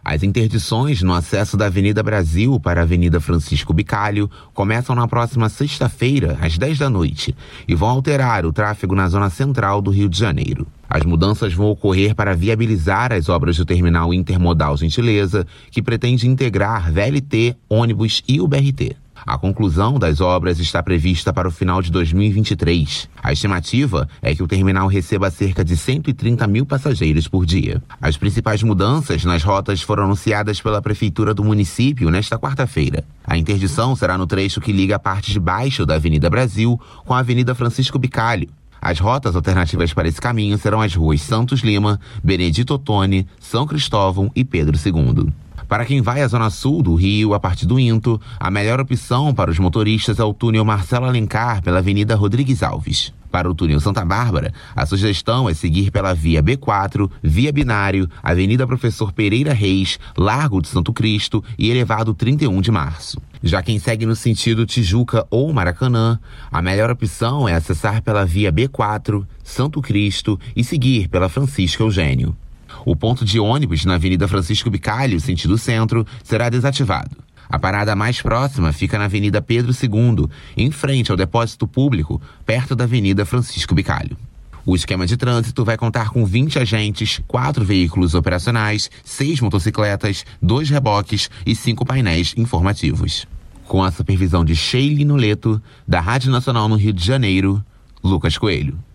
As interdições no acesso da Avenida Brasil para a Avenida Francisco Bicalho começam na próxima sexta-feira, às 10 da noite, e vão alterar o tráfego na zona central do Rio de Janeiro. As mudanças vão ocorrer para viabilizar as obras do terminal intermodal Gentileza, que pretende integrar VLT, ônibus e o BRT. A conclusão das obras está prevista para o final de 2023. A estimativa é que o terminal receba cerca de 130 mil passageiros por dia. As principais mudanças nas rotas foram anunciadas pela Prefeitura do município nesta quarta-feira. A interdição será no trecho que liga a parte de baixo da Avenida Brasil com a Avenida Francisco Bicalho. As rotas alternativas para esse caminho serão as ruas Santos Lima, Benedito Ottoni, São Cristóvão e Pedro II. Para quem vai à zona sul do Rio, a partir do Into, a melhor opção para os motoristas é o túnel Marcelo Alencar pela Avenida Rodrigues Alves. Para o túnel Santa Bárbara, a sugestão é seguir pela via B4, via Binário, Avenida Professor Pereira Reis, Largo de Santo Cristo e Elevado 31 de Março. Já quem segue no sentido Tijuca ou Maracanã, a melhor opção é acessar pela via B4, Santo Cristo e seguir pela Francisco Eugênio. O ponto de ônibus na Avenida Francisco Bicalho, sentido centro, será desativado. A parada mais próxima fica na Avenida Pedro II, em frente ao depósito público, perto da Avenida Francisco Bicalho. O esquema de trânsito vai contar com 20 agentes, 4 veículos operacionais, 6 motocicletas, 2 reboques e 5 painéis informativos. Com a supervisão de Sheila Nuleto, da Rádio Nacional no Rio de Janeiro, Lucas Coelho.